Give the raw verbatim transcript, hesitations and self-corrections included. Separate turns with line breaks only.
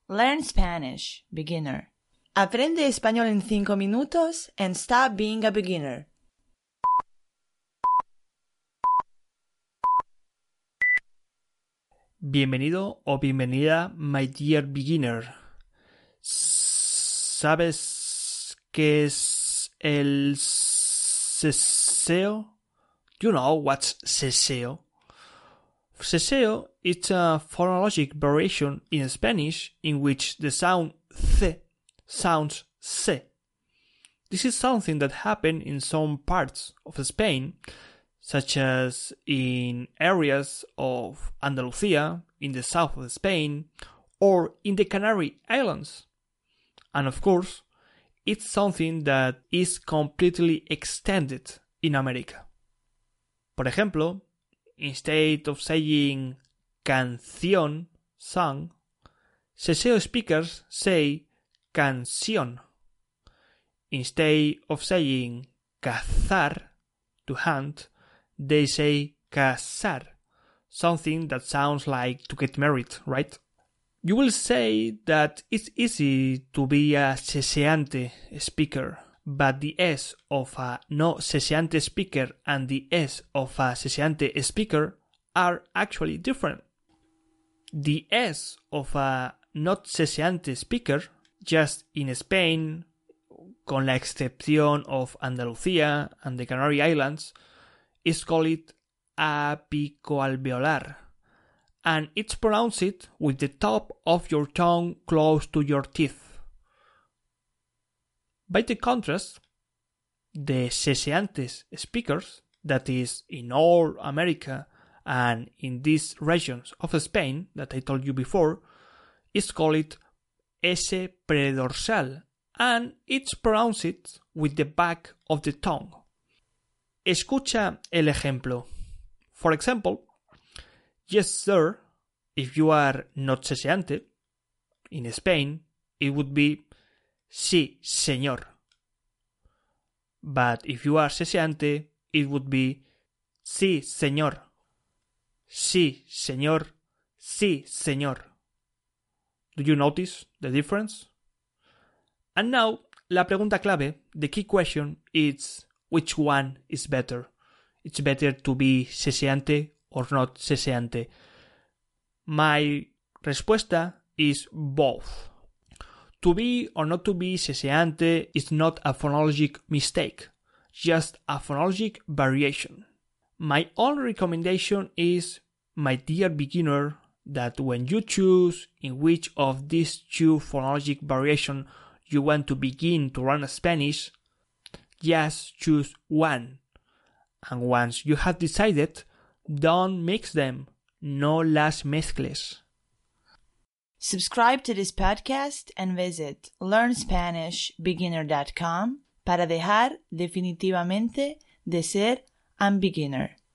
Learn Spanish, beginner. Aprende español en cinco minutos and stop being a beginner.
Bienvenido o bienvenida, my dear beginner. ¿Sabes qué es el ceseo? You know what's ceseo? Ceseo is a phonologic variation in Spanish in which the sound C sounds se. This is something that happened in some parts of Spain, such as in areas of Andalusia, in the south of Spain, or in the Canary Islands. And of course, it's something that is completely extended in America. Por ejemplo, instead of saying canción, song, ceseo speakers say canción. Instead of saying cazar, to hunt, they say casar, something that sounds like to get married, right? You will say that it's easy to be a ceseante speaker, but the S of a no ceseante speaker and the S of a ceseante speaker are actually different. The S of a not ceseante speaker, just in Spain, con la excepción of Andalucía and the Canary Islands, is called apicoalveolar, and it's pronounced with the top of your tongue close to your teeth. By the contrast, the ceseantes speakers, that is, in all America and in these regions of Spain that I told you before, is called S predorsal, and it's pronounced with the back of the tongue. Escucha el ejemplo. For example, yes sir, if you are not ceseante, in Spain, it would be sí, señor. But if you are ceseante, it would be sí, señor. Sí, señor. Sí, señor. Do you notice the difference? And now, la pregunta clave, the key question is which one is better? It's better to be ceseante or not ceseante? My respuesta is both. To be or not to be ceseante is not a phonologic mistake, just a phonologic variation. My only recommendation is, my dear beginner, that when you choose in which of these two phonologic variations you want to begin to learn Spanish, just choose one. And once you have decided, don't mix them. No las mezcles.
Subscribe to this podcast and visit learn spanish beginner dot com para dejar definitivamente de ser un beginner.